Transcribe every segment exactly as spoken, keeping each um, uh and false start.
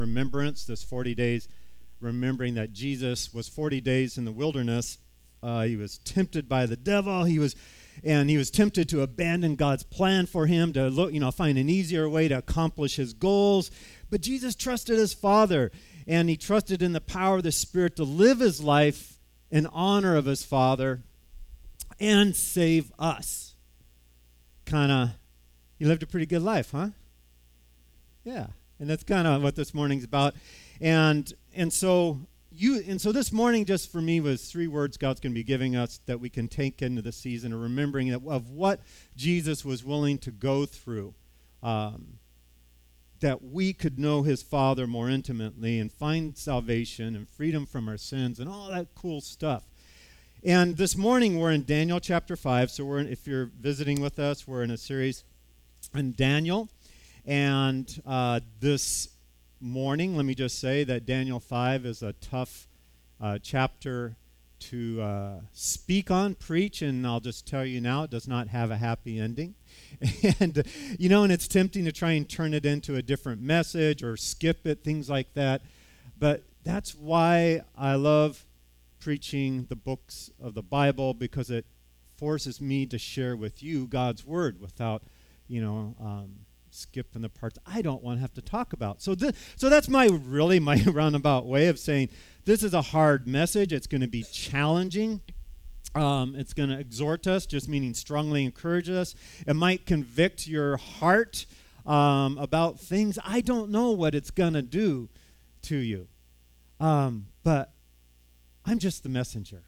remembrance, this forty days, remembering that Jesus was forty days in the wilderness. Uh, he was tempted by the devil. He was, and he was tempted to abandon God's plan for him, to look, you know, find an easier way to accomplish his goals. But Jesus trusted his Father, and he trusted in the power of the Spirit to live his life in honor of his Father and save us. Kind of, he lived a pretty good life, huh? Yeah. And that's kind of what this morning's about. And and so you and so this morning just for me was three words God's going to be giving us that we can take into the season of remembering that, of what Jesus was willing to go through, um, that we could know his Father more intimately and find salvation and freedom from our sins and all that cool stuff. And this morning we're in Daniel chapter five. So we're in, if you're visiting with us, we're in a series in Daniel. And uh, this morning, let me just say that Daniel five is a tough uh, chapter to uh, speak on, preach, and I'll just tell you now, it does not have a happy ending. And, you know, and it's tempting to try and turn it into a different message or skip it, things like that. But that's why I love preaching the books of the Bible, because it forces me to share with you God's Word without, you know, um, skipping the parts I don't want to have to talk about. So th- so that's my really my roundabout way of saying this is a hard message. It's going to be challenging. Um, it's going to exhort us, just meaning strongly encourage us. It might convict your heart um, about things. I don't know what it's going to do to you. Um, but I'm just the messenger.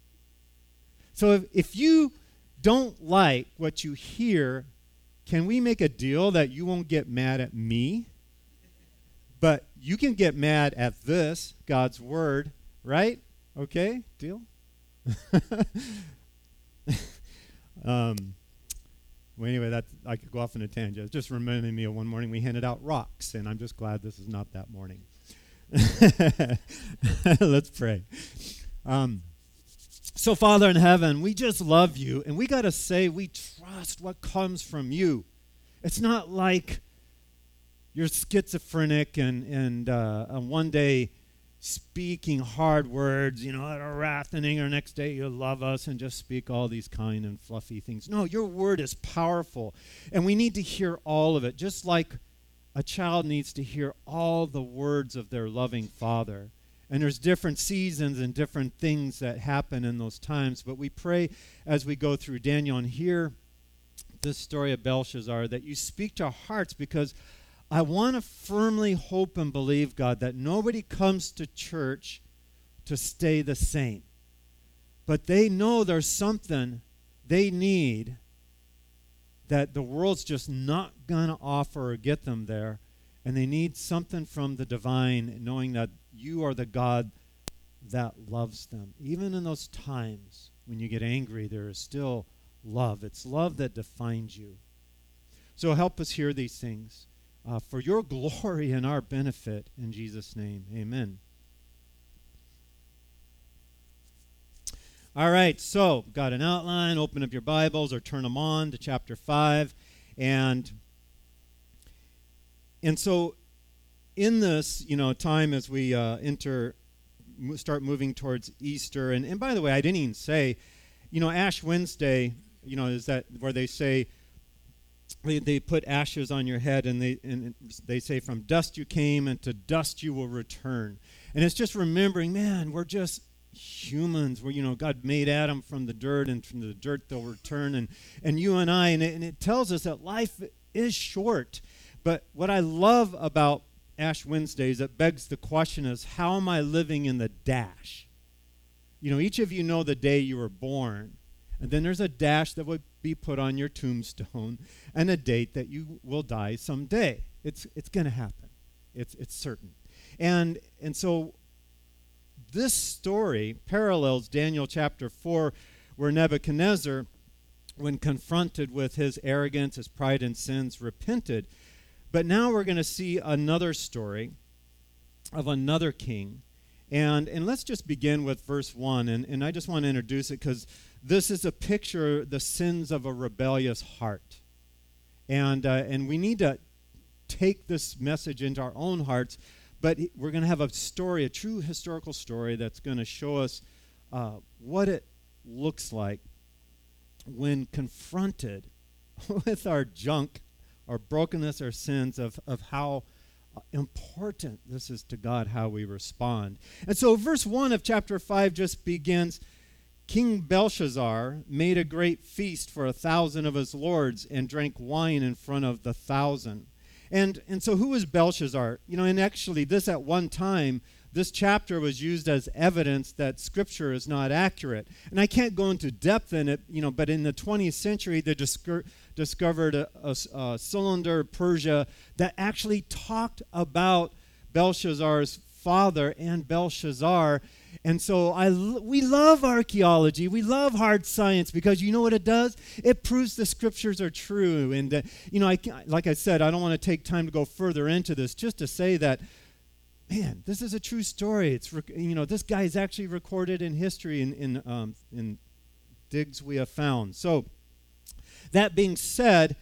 So if, if you don't like what you hear, can we make a deal that you won't get mad at me, but you can get mad at this, God's Word, right? Okay, deal? um, well, anyway, that's, I could go off on a tangent. It's just reminding me of one morning we handed out rocks, and I'm just glad this is not that morning. Let's pray. Um, So, Father in heaven, we just love you, and we got to say we trust what comes from you. It's not like you're schizophrenic and, and, uh, and one day speaking hard words, you know, out of wrath and anger, next day you love us and just speak all these kind and fluffy things. No, your word is powerful, and we need to hear all of it, just like a child needs to hear all the words of their loving Father. And there's different seasons and different things that happen in those times. But we pray as we go through Daniel and hear this story of Belshazzar that you speak to our hearts, because I want to firmly hope and believe, God, that nobody comes to church to stay the same. But they know there's something they need that the world's just not going to offer or get them there. And they need something from the divine, knowing that you are the God that loves them. Even in those times when you get angry, there is still love. It's love that defines you. So help us hear these things uh, for your glory and our benefit. In Jesus' name, amen. All right, so got an outline. Open up your Bibles or turn them on to chapter five. And, and so in this, you know, time as we uh, enter, start moving towards Easter, and, and by the way, I didn't even say, you know, Ash Wednesday, you know, is that where they say, they, they put ashes on your head, and they and they say, from dust you came, and to dust you will return. And it's just remembering, man, we're just humans. We're, you know, God made Adam from the dirt, and from the dirt they'll return, and, and you and I, and it, and it tells us that life is short. But what I love about Ash Wednesdays, that begs the question is, how am I living in the dash? You know, each of you know the day you were born, and then there's a dash that would be put on your tombstone, and a date that you will die someday. It's it's going to happen. It's it's certain. And and so this story parallels Daniel chapter four, where Nebuchadnezzar, when confronted with his arrogance, his pride and sins, repented. But now we're going to see another story of another king. And and let's just begin with verse one. And, and I just want to introduce it because this is a picture, the sins of a rebellious heart. And uh, and we need to take this message into our own hearts, But we're going to have a story, a true historical story that's going to show us uh, what it looks like when confronted with our junk, our brokenness, our sins, of, of how important this is to God, how we respond. And so verse one of chapter five just begins, King Belshazzar made a great feast for a thousand of his lords and drank wine in front of the thousand. And and so who is Belshazzar? You know, and actually this at one time, this chapter was used as evidence that Scripture is not accurate. And I can't go into depth in it, you know, but in the twentieth century, they discour- discovered a, a, a cylinder, Persia, that actually talked about Belshazzar's father and Belshazzar. And so I, we love archaeology. We love hard science because you know what it does? It proves the Scriptures are true. And, uh, you know, I, like I said, I don't want to take time to go further into this, just to say that, man, this is a true story. It's, rec- you know, this guy is actually recorded in history in, in, um, in digs we have found. So that being said,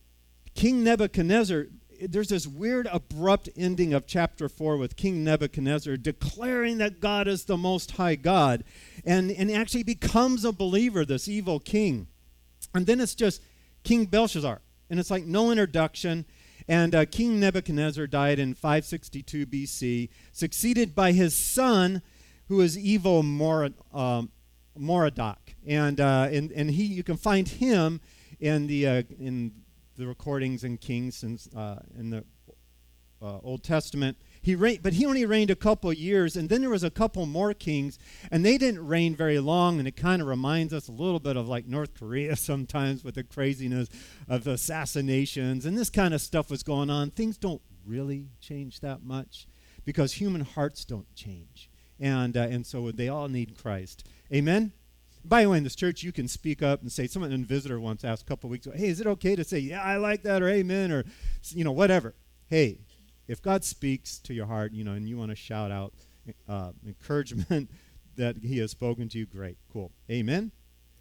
King Nebuchadnezzar, there's this weird abrupt ending of chapter four with King Nebuchadnezzar declaring that God is the Most High God, and, and actually becomes a believer, this evil king. And then it's just King Belshazzar, and it's like no introduction. And uh, King Nebuchadnezzar died in five sixty-two B C, succeeded by his son, who is evil Mor- um, Merodach. And, uh, and, and he, you can find him in the uh, in the recordings in Kings and uh, in the uh, Old Testament. He reigned, but he only reigned a couple years, and then there was a couple more kings, and they didn't reign very long, and it kind of reminds us a little bit of like North Korea sometimes with the craziness of assassinations, and this kind of stuff was going on. Things don't really change that much because human hearts don't change, and uh, and so they all need Christ. Amen? By the way, in this church, you can speak up and say, someone in visitor once asked a couple weeks ago, hey, is it okay to say, yeah, I like that, or amen, or, you know, whatever. Hey, if God speaks to your heart, you know, and you want to shout out uh, encouragement that he has spoken to you, great, cool. Amen?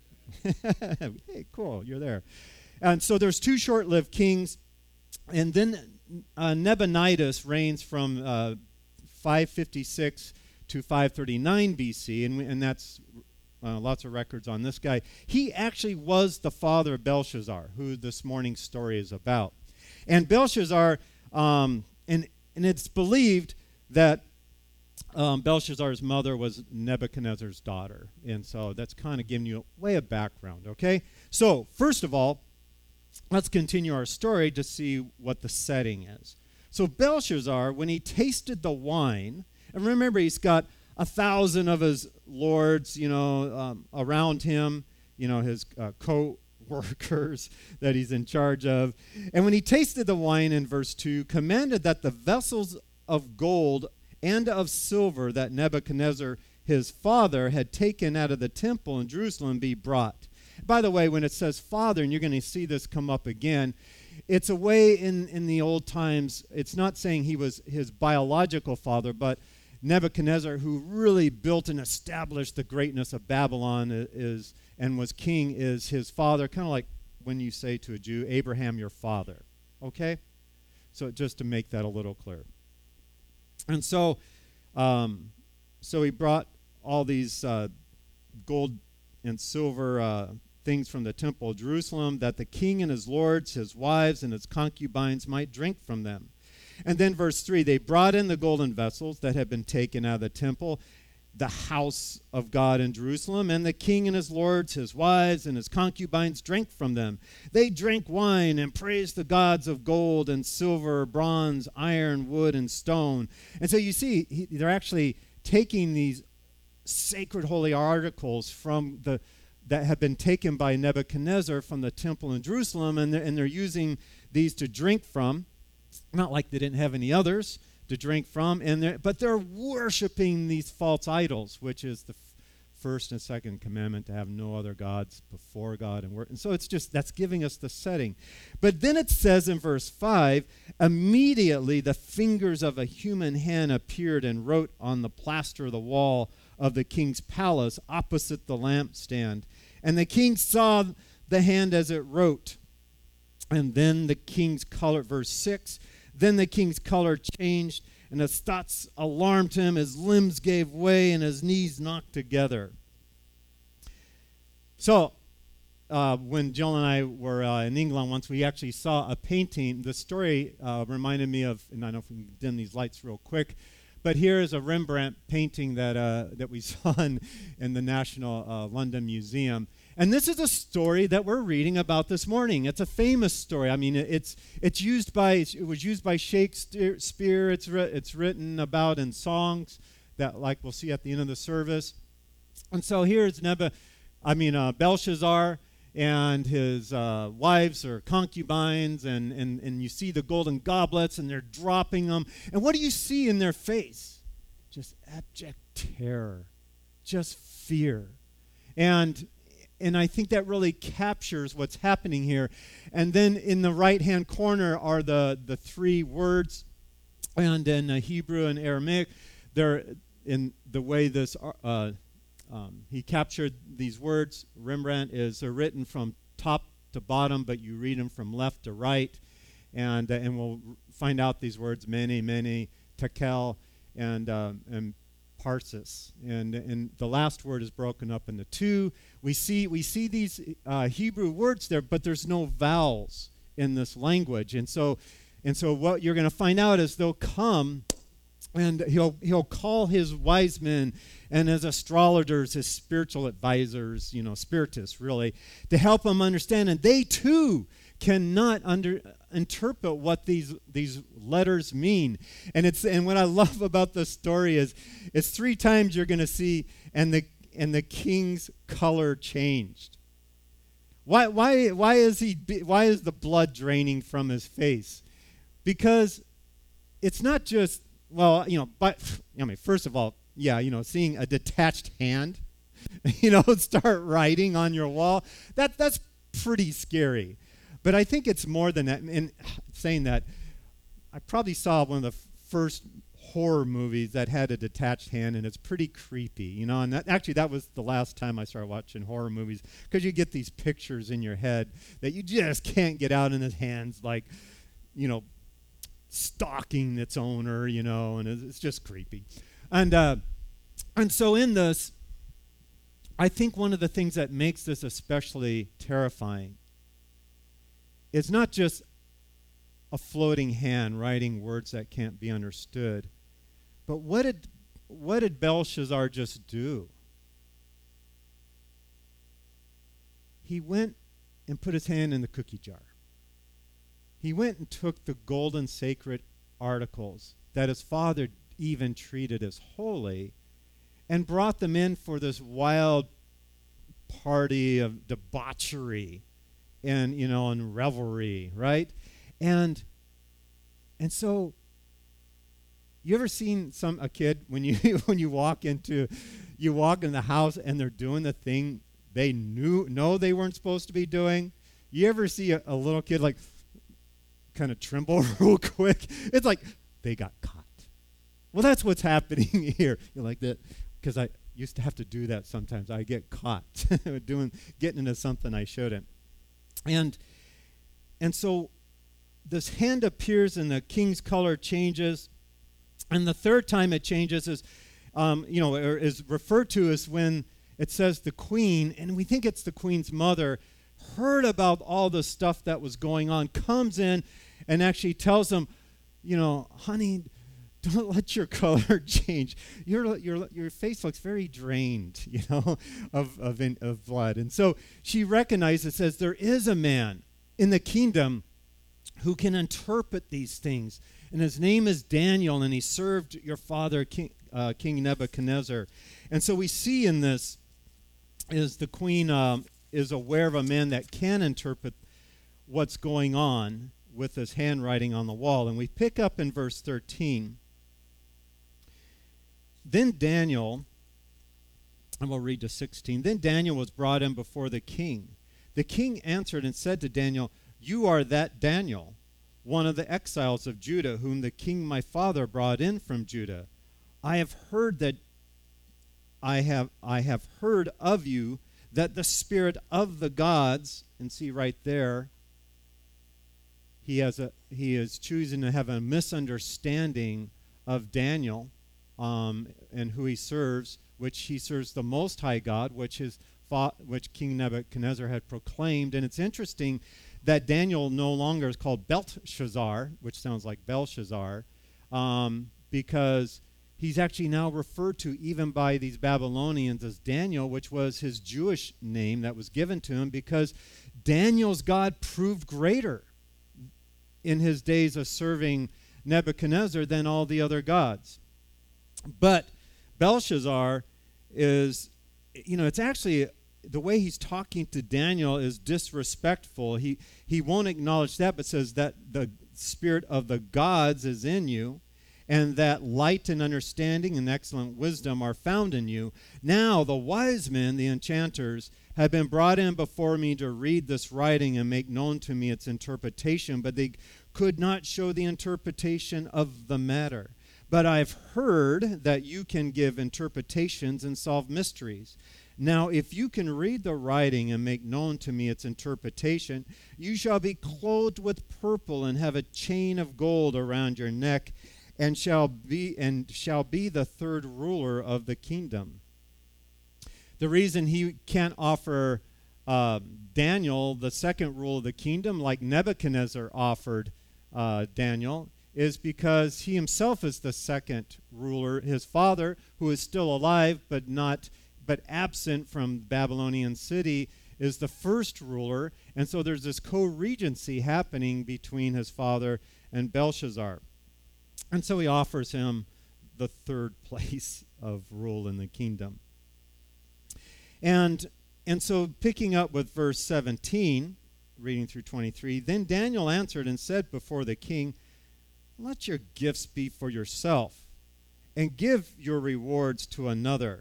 Hey, cool, you're there. And so there's two short-lived kings, and then uh, Nabonidus reigns from uh, five fifty-six to five thirty-nine B C, and, we, and that's uh, lots of records on this guy. He actually was the father of Belshazzar, who this morning's story is about. And Belshazzar... Um, And and it's believed that um, Belshazzar's mother was Nebuchadnezzar's daughter. And so that's kind of giving you a way of background, okay? So, first of all, let's continue our story to see what the setting is. So Belshazzar, when he tasted the wine, and remember he's got a thousand of his lords, you know, um, around him, you know, his uh, co workers that he's in charge of. And when he tasted the wine, in verse two, commanded that the vessels of gold and of silver that Nebuchadnezzar his father had taken out of the temple in Jerusalem be brought. By the way, when it says father, and you're going to see this come up again, it's a way in, in the old times, it's not saying he was his biological father, but Nebuchadnezzar, who really built and established the greatness of Babylon, is and was king, is his father, kind of like when you say to a Jew, Abraham, your father. Okay? So just to make that a little clear. And so um, so he brought all these uh, gold and silver uh, things from the temple of Jerusalem, that the king and his lords, his wives, and his concubines might drink from them. And then verse three, they brought in the golden vessels that had been taken out of the temple, the house of God in Jerusalem, and the king and his lords, his wives, and his concubines drank from them. They drank wine and praised the gods of gold and silver, bronze, iron, wood, and stone. And so you see, he, they're actually taking these sacred holy articles from the that have been taken by Nebuchadnezzar from the temple in Jerusalem, and they're, and they're using these to drink from. Not like they didn't have any others to drink from, and they're, but they're worshiping these false idols, which is the f- first and second commandment, to have no other gods before God. And, and so it's just, that's giving us the setting. But then it says in verse five, immediately the fingers of a human hand appeared and wrote on the plaster of the wall of the king's palace opposite the lampstand. And the king saw the hand as it wrote. And then the king's color, verse six, then the king's color changed, And his thoughts alarmed him. His limbs gave way and his knees knocked together. So, uh, when Jill and I were uh, in England once, we actually saw a painting. The story uh, reminded me of, and I don't know if we can dim these lights real quick, but here is a Rembrandt painting that uh, that we saw in, in the National uh, London Museum. And this is a story that we're reading about this morning. It's a famous story. I mean, it's it's used by it was used by Shakespeare. It's ri- it's written about in songs that, like we'll see at the end of the service. And so here's Nebuchadnezzar. I mean, uh, Belshazzar and his uh, wives or concubines, and, and, and you see the golden goblets, and they're dropping them. And what do you see in their face? Just abject terror, just fear. And and I think that really captures what's happening here. And then in the right-hand corner are the, the three words, and in uh, Hebrew and Aramaic, they're in the way this... Uh, Um, he captured these words. Rembrandt is uh, written from top to bottom, but you read them from left to right. And uh, and we'll r- find out these words, mene, mene, tekel, and um, and parsis. And and the last word is broken up into two. We see we see these uh, Hebrew words there, but there's no vowels in this language. And so and so what you're going to find out is they'll come, and he'll he'll call his wise men and his astrologers, his spiritual advisors, you know, spiritists, really, to help them understand. And they, too, cannot under, interpret what these these letters mean. And it's and what I love about the story is it's three times you're going to see, and the and the king's color changed. Why why why is he why is the blood draining from his face? Because it's not just, well, you know, but I mean, first of all, yeah, you know, seeing a detached hand, you know, start writing on your wall, that that's pretty scary. But I think it's more than that. And saying that, I probably saw one of the f- first horror movies that had a detached hand, and it's pretty creepy, you know. And that, actually, that was the last time I started watching horror movies, because you get these pictures in your head that you just can't get out in his hands, like, you know, stalking its owner, you know, and it's, it's just creepy. And uh, and so in this, I think one of the things that makes this especially terrifying is not just a floating hand writing words that can't be understood, but what did what did Belshazzar just do? He went and put his hand in the cookie jar. He went and took the golden sacred articles that his father even treated as holy, and brought them in for this wild party of debauchery and, you know, and revelry, right? And and so, you ever seen some a kid when you when you walk into you walk in the house and they're doing the thing they knew know they weren't supposed to be doing? You ever see a, a little kid like kind of tremble real quick? It's like they got caught. Well, that's what's happening here. You're like that, because I used to have to do that sometimes. I get caught doing getting into something I shouldn't. And and so this hand appears and the king's color changes. And the third time it changes is, um, you know, or is referred to as when it says the queen, and we think it's the queen's mother, heard about all the stuff that was going on, comes in and actually tells them, you know, honey, don't let your color change. Your your your face looks very drained, you know, of of, in, of blood. And so she recognizes, says, there is a man in the kingdom who can interpret these things, and his name is Daniel, and he served your father, King, uh, King Nebuchadnezzar. And so we see in this is the queen um, is aware of a man that can interpret what's going on with his handwriting on the wall. And we pick up in verse thirteen. Then Daniel, and we'll read to sixteen, then Daniel was brought in before the king. The king answered and said to Daniel, you are that Daniel, one of the exiles of Judah, whom the king my father brought in from Judah. I have heard that I have I have heard of you that the spirit of the gods, and see right there, he has a he is choosing to have a misunderstanding of Daniel um, and who he serves, which he serves the Most High God, which his fa- which King Nebuchadnezzar had proclaimed. And it's interesting that Daniel no longer is called Belteshazzar, which sounds like Belshazzar, um, because he's actually now referred to even by these Babylonians as Daniel, which was his Jewish name that was given to him because Daniel's God proved greater in his days of serving Nebuchadnezzar than all the other gods. But Belshazzar is, you know, it's actually, the way he's talking to Daniel is disrespectful. He, he won't acknowledge that, but says that the spirit of the gods is in you, and that light and understanding and excellent wisdom are found in you. Now the wise men, the enchanters, have been brought in before me to read this writing and make known to me its interpretation, but they could not show the interpretation of the matter. But I've heard that you can give interpretations and solve mysteries. Now, if you can read the writing and make known to me its interpretation, you shall be clothed with purple and have a chain of gold around your neck, and shall be and shall be the third ruler of the kingdom. The reason he can't offer uh, Daniel the second rule of the kingdom like Nebuchadnezzar offered uh, Daniel is because he himself is the second ruler. His father, who is still alive but not but absent from Babylonian city, is the first ruler, and so there's this co-regency happening between his father and Belshazzar. And so he offers him the third place of rule in the kingdom. And and so picking up with verse seventeen, reading through twenty-three, then Daniel answered and said before the king, let your gifts be for yourself, and give your rewards to another.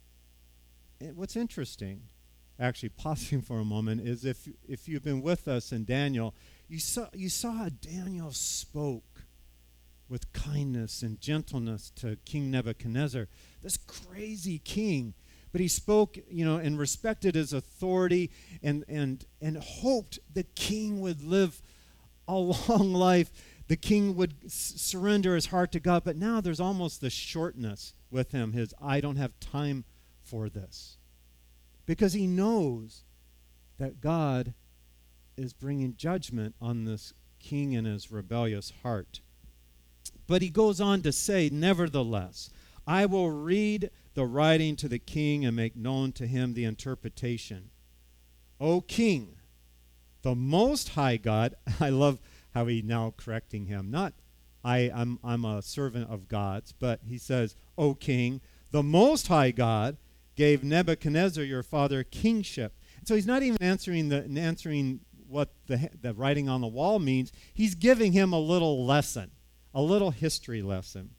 And what's interesting, actually pausing for a moment, is if if you've been with us in Daniel, you saw you saw how Daniel spoke with kindness and gentleness to King Nebuchadnezzar, this crazy king. But he spoke, you know, and respected his authority and and and hoped the king would live a long life. The king would s- surrender his heart to God. But now there's almost this shortness with him, his I don't have time for this. Because he knows that God is bringing judgment on this king and his rebellious heart. But he goes on to say, nevertheless, I will read the writing to the king and make known to him the interpretation. O king, the Most High God, I love how he now correcting him. Not, I, I'm, I'm a servant of God's, but he says, O king, the Most High God gave Nebuchadnezzar your father kingship. So he's not even answering the answering what the the writing on the wall means. He's giving him a little lesson. A little history lesson.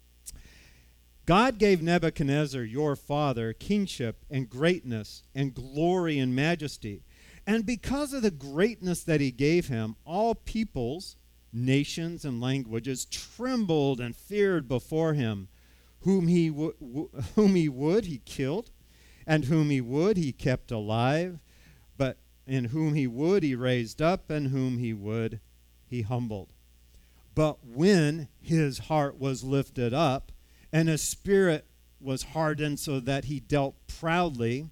God gave Nebuchadnezzar, your father, kingship and greatness and glory and majesty. And because of the greatness that he gave him, all peoples, nations, and languages trembled and feared before him. Whom he, w- w- whom he would, he killed, and whom he would, he kept alive. But in whom he would, he raised up, and whom he would, he humbled. But when his heart was lifted up and his spirit was hardened so that he dealt proudly,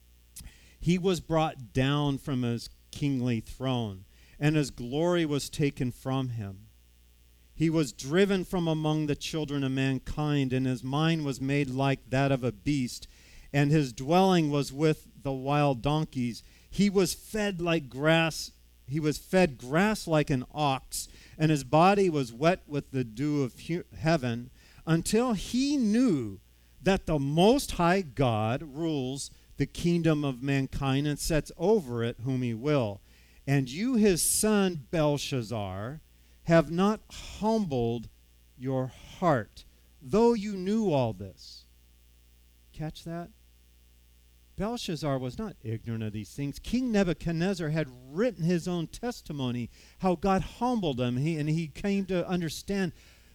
he was brought down from his kingly throne, and his glory was taken from him. He was driven from among the children of mankind, and his mind was made like that of a beast, and his dwelling was with the wild donkeys. He was fed like grass. He was fed grass like an ox, and his body was wet with the dew of he- heaven, until he knew that the Most High God rules the kingdom of mankind and sets over it whom he will. And you, his son Belshazzar, have not humbled your heart, though you knew all this. Catch that? Belshazzar was not ignorant of these things. King Nebuchadnezzar had written his own testimony, how God humbled him, he, and he came to understand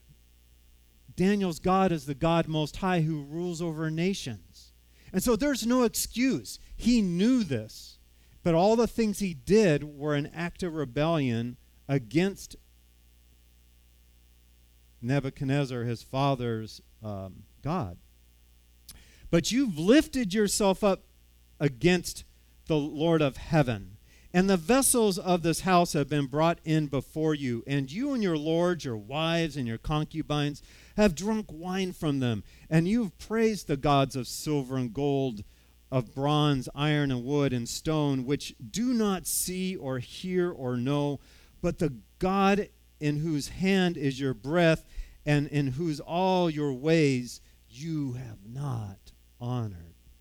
Daniel's God is the God Most High who rules over nations. And so there's no excuse. He knew this, but all the things he did were an act of rebellion against Nebuchadnezzar, his father's um, God. But you've lifted yourself up against the Lord of heaven, and the vessels of this house have been brought in before you, and you and your lords, your wives, and your concubines have drunk wine from them, and you've praised the gods of silver and gold, of bronze, iron, and wood, and stone, which do not see or hear or know, but the God in whose hand is your breath, and in whose all your ways you have not honored.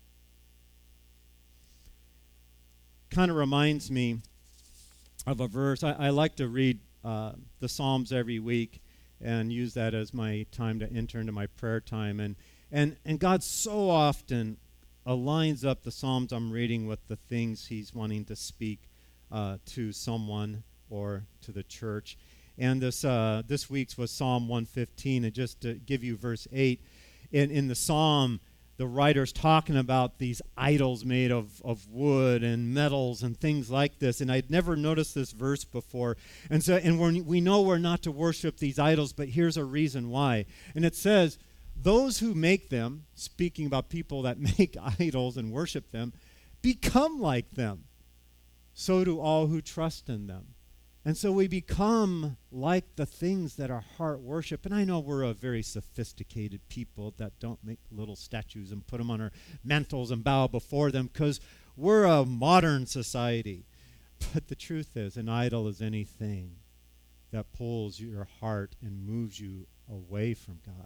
Kind of reminds me of a verse. I, I like to read uh, the Psalms every week and use that as my time to enter into my prayer time. And and and God so often aligns up the Psalms I'm reading with the things he's wanting to speak uh, to someone or to the church. And this uh, this week's was Psalm one fifteen. And just to give you verse eight, in, in the Psalm, the writer's talking about these idols made of, of wood and metals and things like this. And I'd never noticed this verse before. And so, and we're, we know we're not to worship these idols, but here's a reason why. And it says, those who make them, speaking about people that make idols and worship them, become like them. So do all who trust in them. And so we become like the things that our heart worship. And I know we're a very sophisticated people that don't make little statues and put them on our mantles and bow before them, because we're a modern society. But the truth is, an idol is anything that pulls your heart and moves you away from God.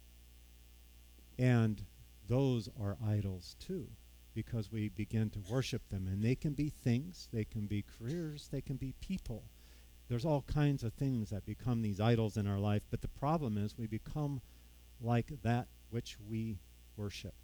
And those are idols too, because we begin to worship them. And they can be things, they can be careers, they can be people. There's all kinds of things that become these idols in our life, but the problem is we become like that which we worship.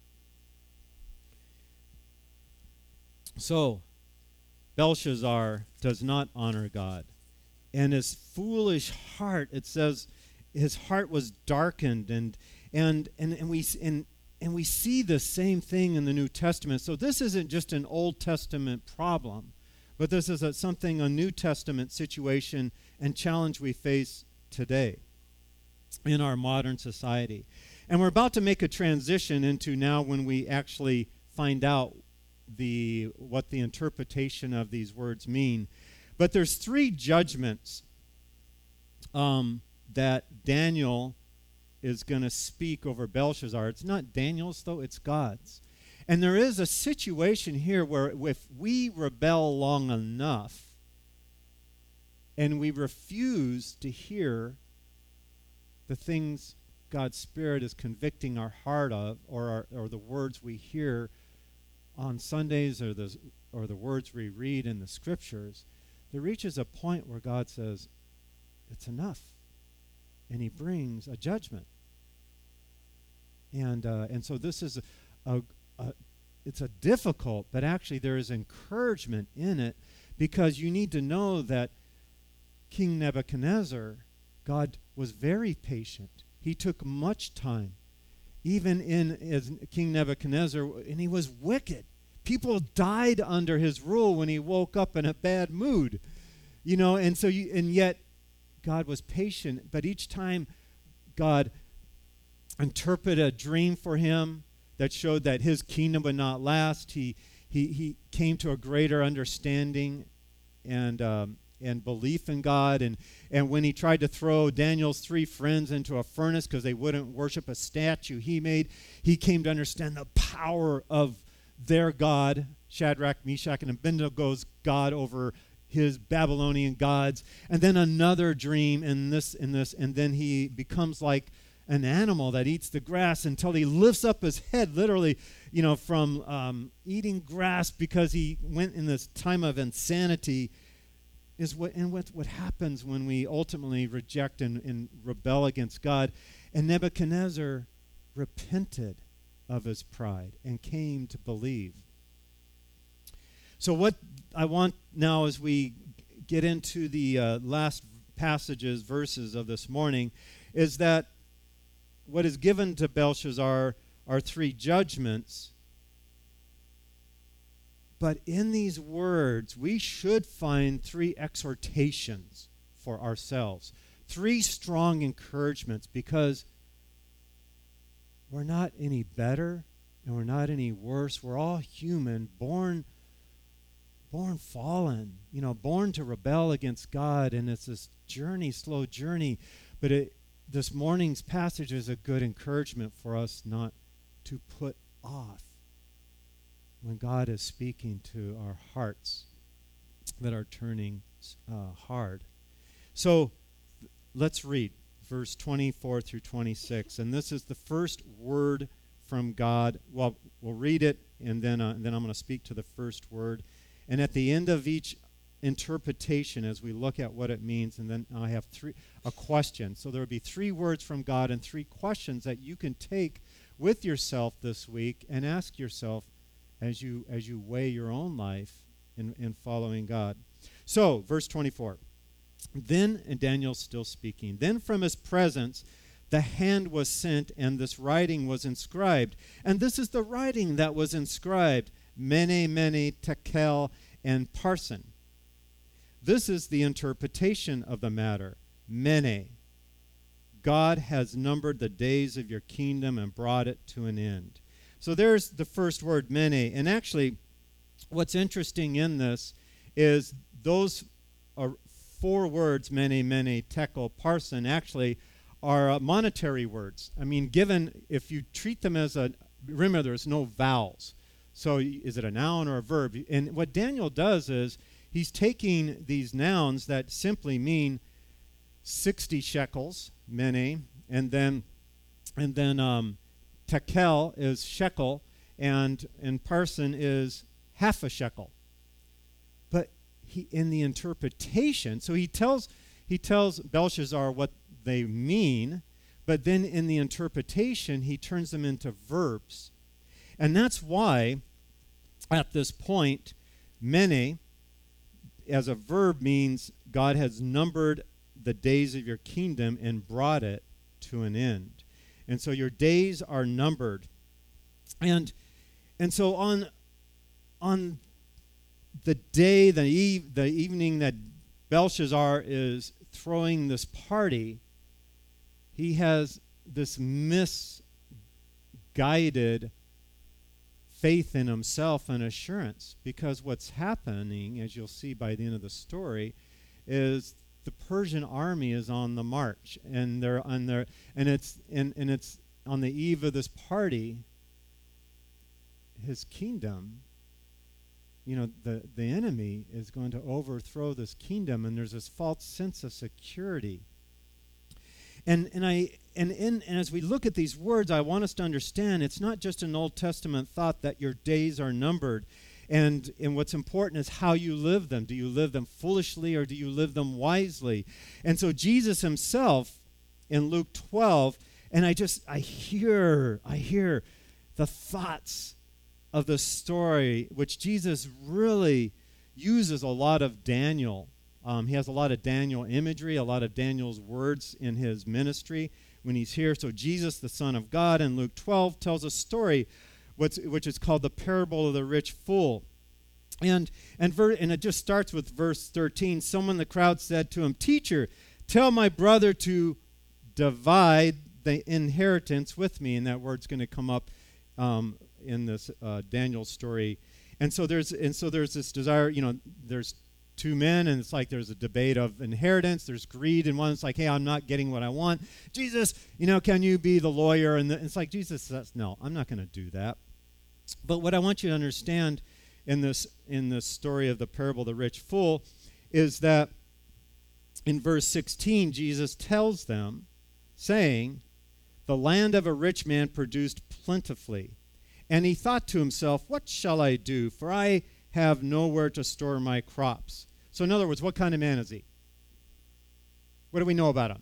So, Belshazzar does not honor God. And his foolish heart, it says, his heart was darkened, and and and, and we and and we see the same thing in the New Testament. So this isn't just an Old Testament problem, but this is a, something, a New Testament situation and challenge we face today in our modern society. And we're about to make a transition into now when we actually find out the what the interpretation of these words mean. But there's three judgments um, that Daniel is going to speak over Belshazzar. It's not Daniel's, though, it's God's. And there is a situation here where if we rebel long enough and we refuse to hear the things God's Spirit is convicting our heart of, or our, or the words we hear on Sundays, or the or the words we read in the Scriptures, there reaches a point where God says, it's enough. And he brings a judgment. And uh, and so this is a, a Uh, it's a difficult, but actually there is encouragement in it, because you need to know that King Nebuchadnezzar, God was very patient. He took much time. Even in as King Nebuchadnezzar, and he was wicked. People died under his rule when he woke up in a bad mood. You know, and so you, and yet God was patient, but each time God interpreted a dream for him that showed that his kingdom would not last, he he he came to a greater understanding and um, and belief in God. And and when he tried to throw Daniel's three friends into a furnace because they wouldn't worship a statue he made, he came to understand the power of their God, Shadrach, Meshach, and Abednego's God, over his Babylonian gods. And then another dream in this in this, and then he becomes like an animal that eats the grass until he lifts up his head, literally, you know, from um, eating grass because he went in this time of insanity. Is what and what what happens when we ultimately reject and, and rebel against God. And Nebuchadnezzar repented of his pride and came to believe. So what I want now, as we get into the uh, last passages, verses of this morning, is that what is given to Belshazzar are three judgments. But in these words, we should find three exhortations for ourselves. three strong encouragements, because we're not any better and we're not any worse. We're all human, born born fallen, you know, born to rebel against God, and it's this journey, slow journey. But it, this morning's passage is a good encouragement for us not to put off when God is speaking to our hearts that are turning uh, hard. So let's read verse twenty-four through twenty-six, and this is the first word from God. Well, we'll read it, and then uh, and then I'm going to speak to the first word. And at the end of each interpretation, as we look at what it means, and then I have three a question. So there will be three words from God and three questions that you can take with yourself this week and ask yourself as you as you weigh your own life in, in following God. So, verse twenty-four. Then, and Daniel's still speaking, then from his presence the hand was sent, and this writing was inscribed. And this is the writing that was inscribed: Mene, Mene, Tekel, and Parsin. This is the interpretation of the matter. Mene. God has numbered the days of your kingdom and brought it to an end. So there's the first word, Mene. And actually, what's interesting in this is those are four words, Mene, Mene, Tekel, Parsin, actually are uh, monetary words. I mean, given, if you treat them as a, remember, there's no vowels. So is it a noun or a verb? And what Daniel does is he's taking these nouns that simply mean sixty shekels, Mene, and then and then um, Tekel is shekel, and and Parsin is half a shekel. But he, in the interpretation, so he tells he tells Belshazzar what they mean, but then in the interpretation he turns them into verbs. And that's why at this point, Mene as a verb means God has numbered the days of your kingdom and brought it to an end. And so your days are numbered. And and so on on the day, the eve, the evening that Belshazzar is throwing this party, he has this misguided faith in himself and assurance, because what's happening, as you'll see by the end of the story, is the Persian army is on the march, and they're on their and it's and, and it's on the eve of this party. His kingdom, you know, the the enemy is going to overthrow this kingdom, and there's this false sense of security. And and I and in and as we look at these words, I want us to understand it's not just an Old Testament thought that your days are numbered. And and what's important is how you live them. Do you live them foolishly or do you live them wisely? And so Jesus himself in Luke twelve, and I just I hear I hear the thoughts of the story, which Jesus really uses a lot of Daniel. Um, he has a lot of Daniel imagery, a lot of Daniel's words in his ministry when he's here. So Jesus, the Son of God, in Luke twelve tells a story what's, which is called the parable of the rich fool. And and, ver- and it just starts with verse thirteen. Someone in the crowd said to him, "Teacher, tell my brother to divide the inheritance with me." And that word's going to come up um, in this uh, Daniel story. And so there's and so there's this desire, you know, there's two men, and it's like there's a debate of inheritance. There's greed, and one's like, "Hey, I'm not getting what I want. Jesus, you know, can you be the lawyer?" And the, it's like Jesus says, "No, I'm not going to do that." But what I want you to understand in this in this story of the parable of the rich fool is that in verse sixteen, Jesus tells them, saying, "The land of a rich man produced plentifully. And he thought to himself, what shall I do? For I have nowhere to store my crops." So in other words, what kind of man is he? What do we know about him?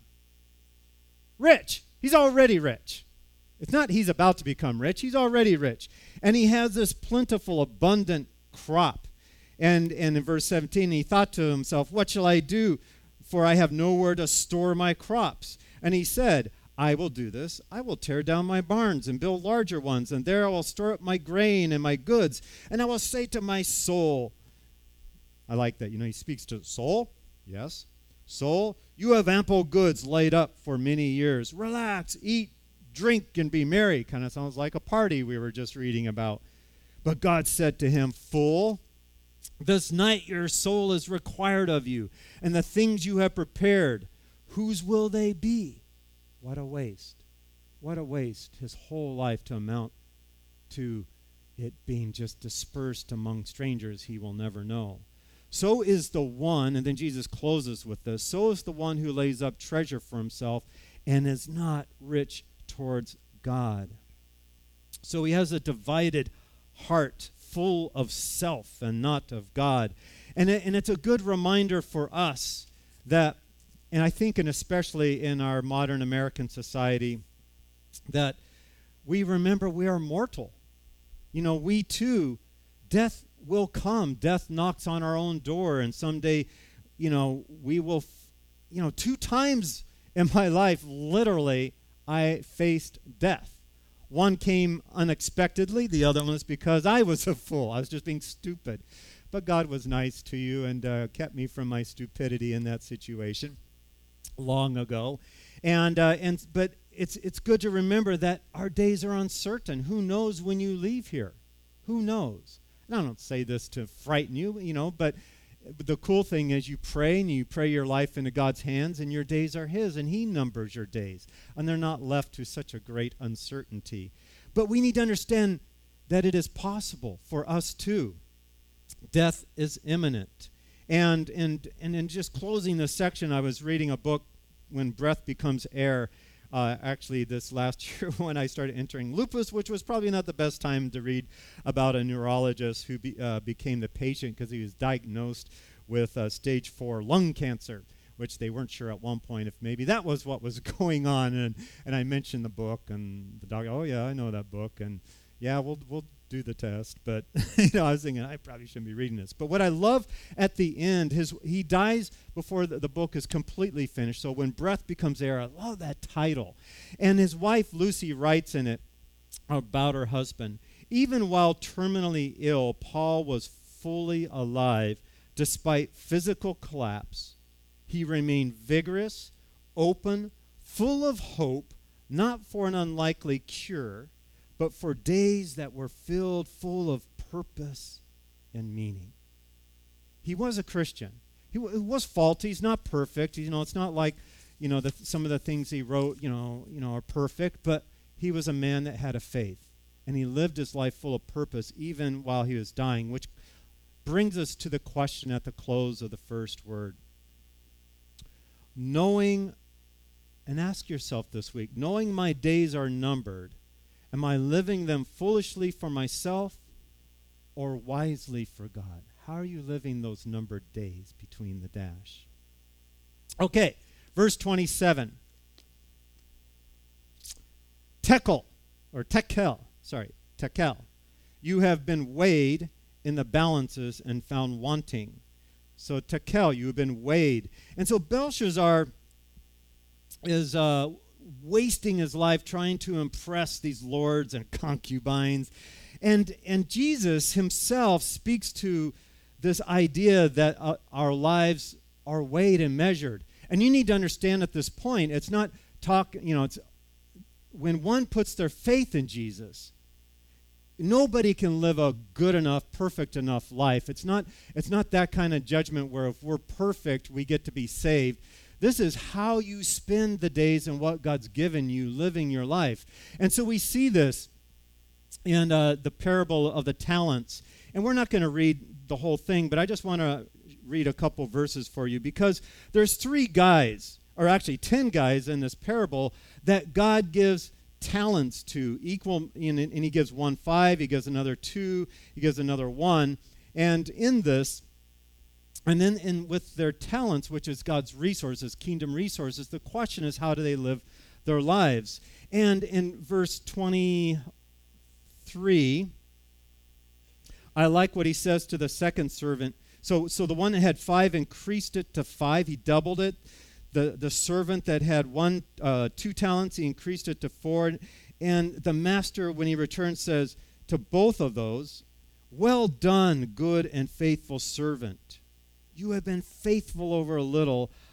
Rich. He's already rich. It's not he's about to become rich. He's already rich. And he has this plentiful, abundant crop. And, and in verse seventeen, he thought to himself, what shall I do? For I have nowhere to store my crops. And he said, I will do this. I will tear down my barns and build larger ones, and there I will store up my grain and my goods. And I will say to my soul, I like that. You know, he speaks to soul. Yes. Soul, You have ample goods laid up for many years. Relax, eat, drink, and be merry. Kind of sounds like a party we were just reading about. But God said to him, Fool, this night your soul is required of you, and the things you have prepared, whose will they be? What a waste. What a waste. His whole life to amount to it being just dispersed among strangers he will never know. So is the one, and then Jesus closes with this, so is the one who lays up treasure for himself and is not rich towards God. So he has a divided heart full of self and not of God. And, it, and it's a good reminder for us that, and I think and especially in our modern American society, that we remember we are mortal. You know, we too, death will come. Death knocks on our own door, and someday, you know, we will, f- you know, two times in my life, literally, I faced death. One came unexpectedly. The other one was because I was a fool. I was just being stupid. But God was nice to you and uh, kept me from my stupidity in that situation long ago. And uh, and but it's it's good to remember that our days are uncertain. Who knows when you leave here? Who knows? And I don't say this to frighten you, you know, but the cool thing is you pray and you pray your life into God's hands, and your days are his, and he numbers your days. And they're not left to such a great uncertainty. But we need to understand that it is possible for us too. Death is imminent. And, and, and in just closing this section, I was reading a book, When Breath Becomes Air, Uh, actually, this last year when I started entering lupus, which was probably not the best time to read about a neurologist who be, uh, became the patient because he was diagnosed with uh, stage four lung cancer, which they weren't sure at one point if maybe that was what was going on. And, and I mentioned the book, and the doctor, oh, yeah, I know that book. And, yeah, we'll we'll do the test. But, you know, I was thinking, I probably shouldn't be reading this. But what I love at the end, his he dies before the, the book is completely finished. So When Breath Becomes Air, I love that title. And his wife, Lucy, writes in it about her husband. Even while terminally ill, Paul was fully alive despite physical collapse. He remained vigorous, open, full of hope, not for an unlikely cure, but for days that were filled full of purpose and meaning. He was a Christian. He, w- he was faulty. He's not perfect. You know, it's not like, you know, the, some of the things he wrote, you know, you know, are perfect. But he was a man that had a faith, and he lived his life full of purpose, even while he was dying. Which brings us to the question at the close of the first word. Knowing, and ask yourself this week, knowing my days are numbered, am I living them foolishly for myself or wisely for God? How are you living those numbered days between the dash? Okay, verse twenty-seven. Tekel, or tekel, sorry, tekel. You have been weighed in the balances and found wanting. So tekel, you have been weighed. And so Belshazzar is uh, wasting his life trying to impress these lords and concubines. And, and Jesus himself speaks to this idea that uh, our lives are weighed and measured. And you need to understand at this point, it's not talk, you know, it's when one puts their faith in Jesus, nobody can live a good enough, perfect enough life. It's not, it's not that kind of judgment where if we're perfect, we get to be saved. This is how you spend the days and what God's given you living your life. And so we see this in uh, the parable of the talents. And we're not going to read the whole thing, but I just want to read a couple verses for you because there's three guys, or actually ten guys in this parable that God gives talents to, equal, and, and he gives one five, he gives another two, he gives another one. And in this, and then in with their talents, which is God's resources, kingdom resources, the question is, how do they live their lives? And in verse twenty-three, I like what he says to the second servant. So, so the one that had five increased it to five. He doubled it. The, the servant that had one, uh, two talents, he increased it to four. And the master, when he returns, says to both of those, "Well done, good and faithful servant. You have been faithful over a little.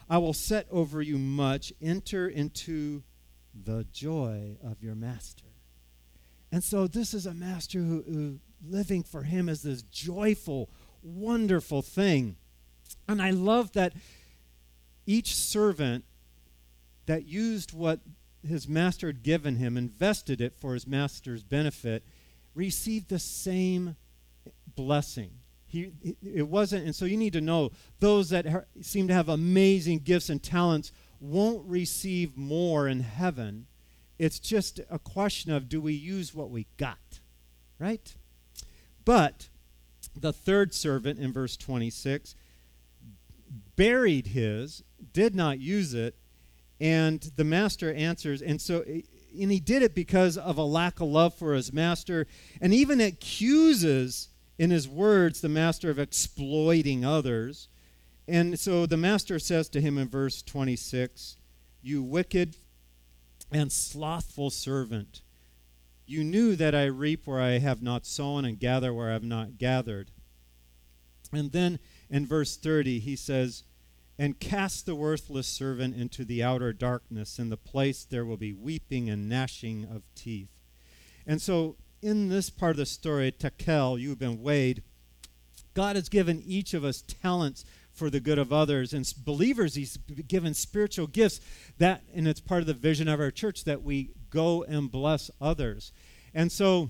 I will set over you much. Enter into the joy of your master. And so this is a master who, who living for him is this joyful, wonderful thing. And I love that each servant that used what his master had given him, invested it for his master's benefit, received the same blessing. He, it wasn't, and so you need to know, those that ha- seem to have amazing gifts and talents won't receive more in heaven. It's just a question of, do we use what we got, right? But the third servant in verse twenty-six buried his, did not use it, and the master answers, and so, and he did it because of a lack of love for his master, and even accuses in his words the master of exploiting others. And so the master says to him in verse twenty-six, "You wicked and slothful servant, you knew that I reap where I have not sown and gather where I have not gathered." And then in verse thirty he says, "And cast the worthless servant into the outer darkness. In the place there will be weeping and gnashing of teeth." And so in this part of the story, Tekel, you've been weighed. God has given each of us talents for the good of others. And s- believers, he's given spiritual gifts that, and it's part of the vision of our church, that we go and bless others. And so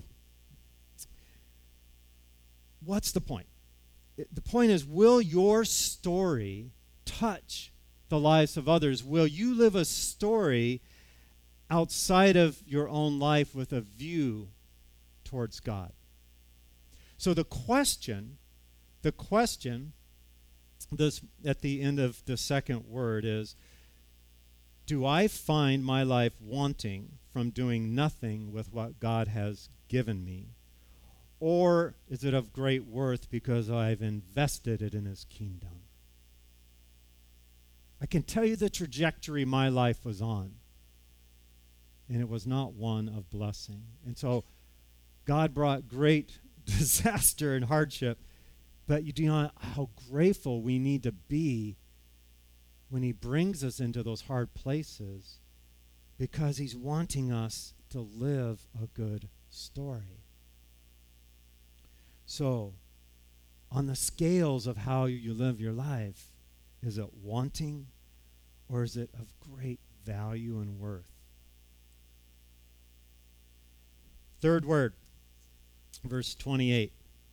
what's the point? It- the point is, will your story touch the lives of others? Will you live a story outside of your own life with a view towards God? So the question, the question this at the end of the second word is, do I find my life wanting from doing nothing with what God has given me? Or is it of great worth because I've invested it in his kingdom? I can tell you the trajectory my life was on, and it was not one of blessing. And so God brought great disaster and hardship, but you do know how grateful we need to be when he brings us into those hard places, because he's wanting us to live a good story. So, on the scales of how you live your life, is it wanting or is it of great value and worth? Third word, verse twenty-eight.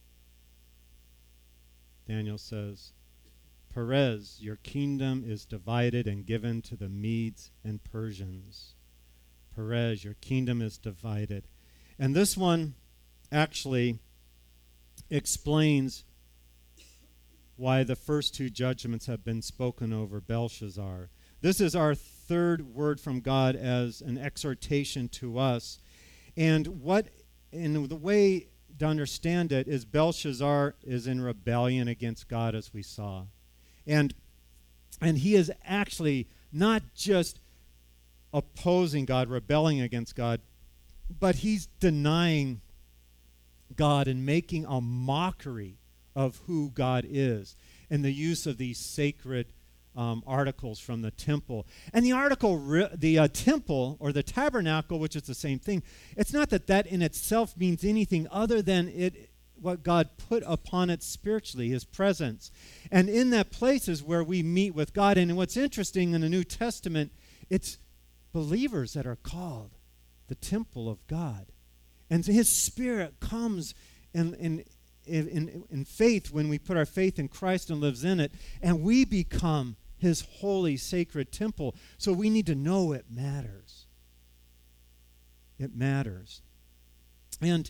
Daniel says, "Perez, your kingdom is divided and given to the Medes and Persians." Perez, your kingdom is divided. And this one actually explains why the first two judgments have been spoken over Belshazzar. This is our third word from God as an exhortation to us. And what, in the way to understand it, is Belshazzar is in rebellion against God, as we saw. And, and he is actually not just opposing God, rebelling against God, but he's denying God and making a mockery of who God is, and the use of these sacred um, articles from the temple. And the article, re- the uh, temple or the tabernacle, which is the same thing, it's not that that in itself means anything other than it what God put upon it spiritually, his presence. And in that place is where we meet with God. And what's interesting in the New Testament, it's believers that are called the temple of God. And his Spirit comes in, in, in, in faith when we put our faith in Christ and lives in it, and we become his holy, sacred temple. So we need to know it matters. It matters. And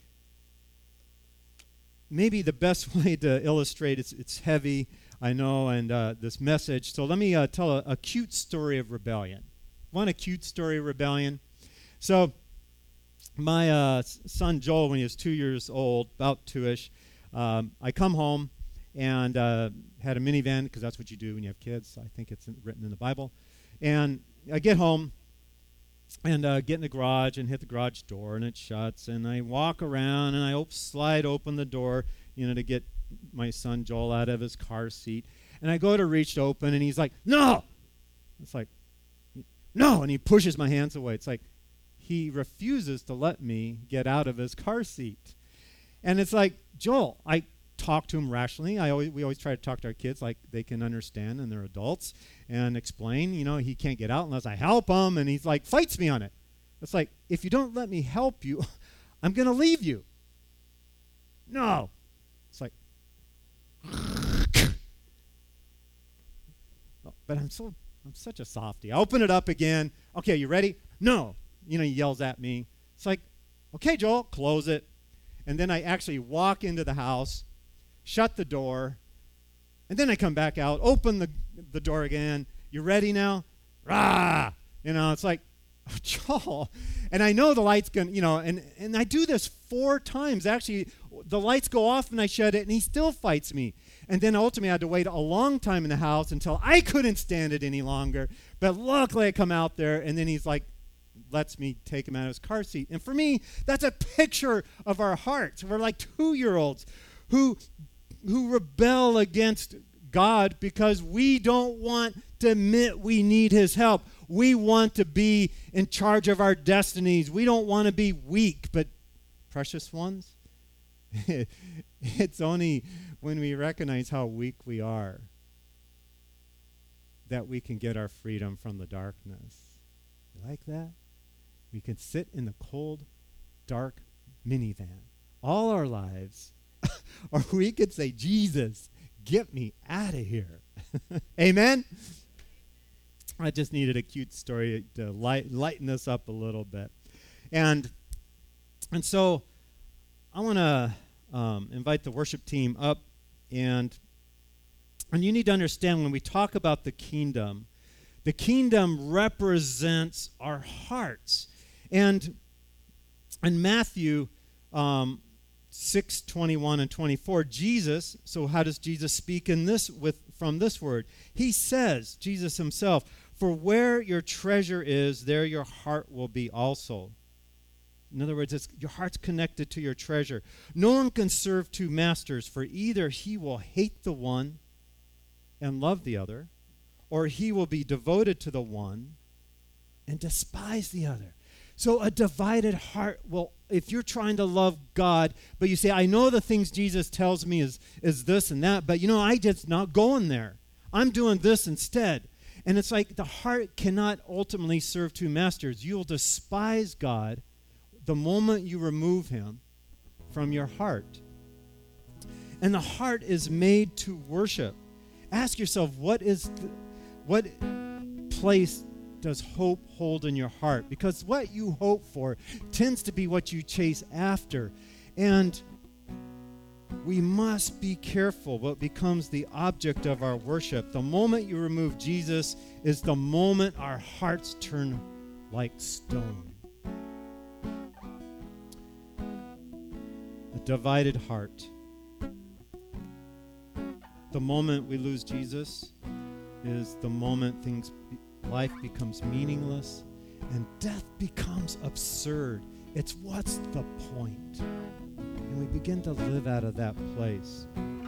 maybe the best way to illustrate, it's, it's heavy, I know, and uh, this message. So let me uh, tell a, a cute story of rebellion. Want a cute story of rebellion? So my uh, son Joel, when he was two years old, about two-ish, um, I come home and uh, had a minivan, because that's what you do when you have kids. I think it's in, written in the Bible. And I get home and uh, get in the garage and hit the garage door, and it shuts. And I walk around and I op- slide open the door, you know, to get my son Joel out of his car seat. And I go to reach to open, and he's like, no. It's like, no. And he pushes my hands away. It's like he refuses to let me get out of his car seat. And it's like, Joel, I talk to him rationally. I always, we always try to talk to our kids like they can understand and they're adults and explain, you know, he can't get out unless I help him. And he's like, fights me on it. It's like, if you don't let me help you, I'm going to leave you. No. It's like, but I'm so, I'm such a softie. I open it up again. Okay, you ready? No. You know, he yells at me. It's like, okay, Joel, close it. And then I actually walk into the house, shut the door, and then I come back out, open the, the door again. You ready now? Rah! You know, it's like, oh, Joel. And I know the light's going to, you know, and, and I do this four times. Actually, the lights go off and I shut it, and he still fights me. And then ultimately I had to wait a long time in the house until I couldn't stand it any longer. But luckily I come out there, and then he's like, lets me take him out of his car seat. And for me, that's a picture of our hearts. We're like two-year-olds who who rebel against God because we don't want to admit we need his help. We want to be in charge of our destinies. We don't want to be weak, but precious ones, it's only when we recognize how weak we are that we can get our freedom from the darkness. You like that? We can sit in the cold, dark minivan all our lives, or we could say, Jesus, get me out of here. Amen? I just needed a cute story to light, lighten this up a little bit. And, and so I want to um, invite the worship team up, and, and you need to understand when we talk about the kingdom, the kingdom represents our hearts. And in Matthew um, six, twenty-one and twenty-four, Jesus, so how does Jesus speak in this with from this word? He says, Jesus himself, for where your treasure is, there your heart will be also. In other words, it's, your heart's connected to your treasure. No one can serve two masters, for either he will hate the one and love the other, or he will be devoted to the one and despise the other. So a divided heart will, if you're trying to love God, but you say, I know the things Jesus tells me is, is this and that, but you know, I just not going there. I'm doing this instead. And it's like the heart cannot ultimately serve two masters. You'll despise God the moment you remove him from your heart. And the heart is made to worship. Ask yourself, what is the, what place does hope hold in your heart? Because what you hope for tends to be what you chase after. And we must be careful what becomes the object of our worship. The moment you remove Jesus is the moment our hearts turn like stone. A divided heart. The moment we lose Jesus is the moment things be- life becomes meaningless and death becomes absurd. It's what's the point? And we begin to live out of that place.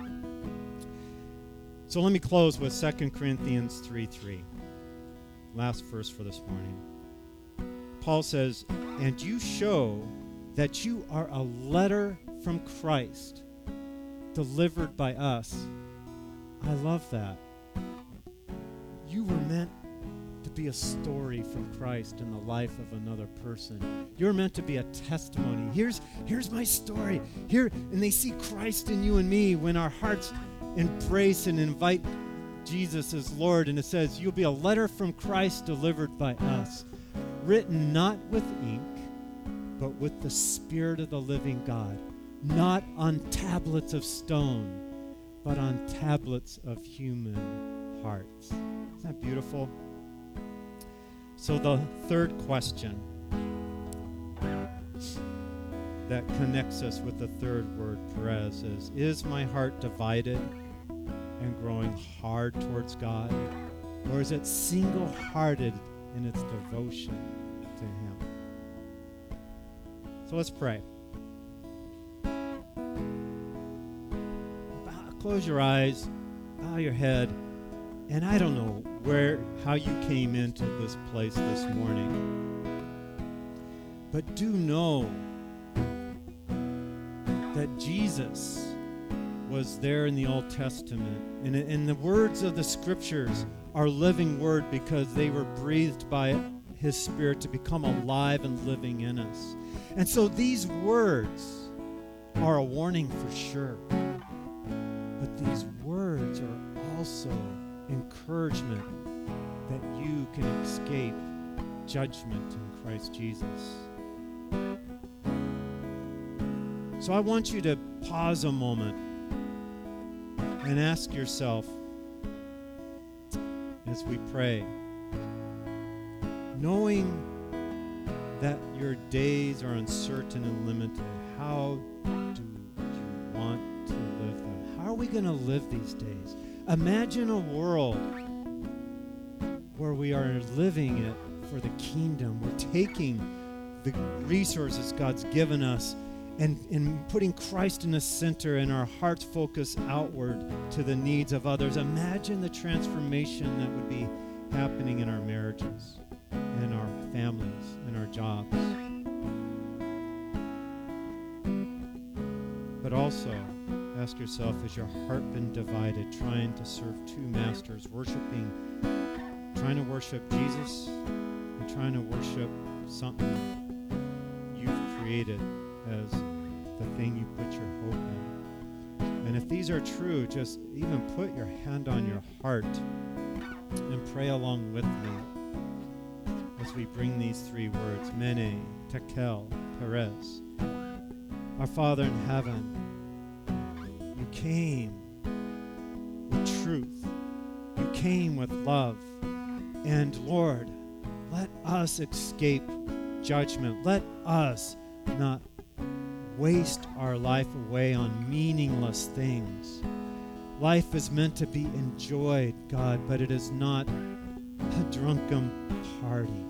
So let me close with Second Corinthians three three. Last verse for this morning. Paul says, and you show that you are a letter from Christ delivered by us. I love that. You were meant to be a story from Christ in the life of another person. You're meant to be a testimony. Here's, here's my story. Here, and they see Christ in you and me when our hearts embrace and invite Jesus as Lord. And it says, you'll be a letter from Christ delivered by us, written not with ink, but with the Spirit of the living God, not on tablets of stone, but on tablets of human hearts. Isn't that beautiful? So the third question that connects us with the third word, Perez, is, is my heart divided and growing hard towards God? Or is it single-hearted in its devotion to Him? So let's pray. Bow, close your eyes, bow your head. And I don't know where, how you came into this place this morning, but do know that Jesus was there in the Old Testament. And, and the words of the Scriptures are living word because they were breathed by His Spirit to become alive and living in us. And so these words are a warning for sure. But these words are also encouragement that you can escape judgment in Christ Jesus. So I want you to pause a moment and ask yourself as we pray, knowing that your days are uncertain and limited, how do you want to live them? How are we going to live these days? Imagine a world where we are living it for the kingdom. We're taking the resources God's given us and, and putting Christ in the center and our hearts focus outward to the needs of others. Imagine the transformation that would be happening in our marriages, in our families, in our jobs. But also, ask yourself, has your heart been divided, trying to serve two masters, worshiping, trying to worship Jesus and trying to worship something you've created as the thing you put your hope in? And if these are true, just even put your hand on your heart and pray along with me as we bring these three words, Mene, Tekel, Perez. Our Father in heaven, you came with truth. You came with love. And Lord, let us escape judgment. Let us not waste our life away on meaningless things. Life is meant to be enjoyed, God, but it is not a drunken party.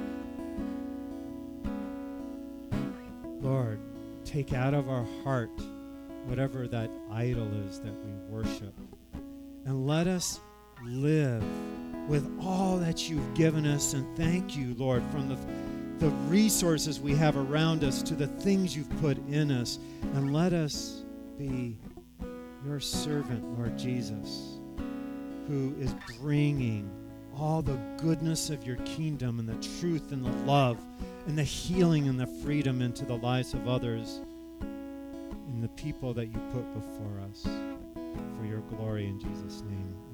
Lord, take out of our heart whatever that idol is that we worship, and let us live with all that you've given us. And thank you, Lord, from the, the resources we have around us to the things you've put in us. And let us be your servant, Lord Jesus, who is bringing all the goodness of your kingdom and the truth and the love and the healing and the freedom into the lives of others and the people that you put before us. For your glory in Jesus' name.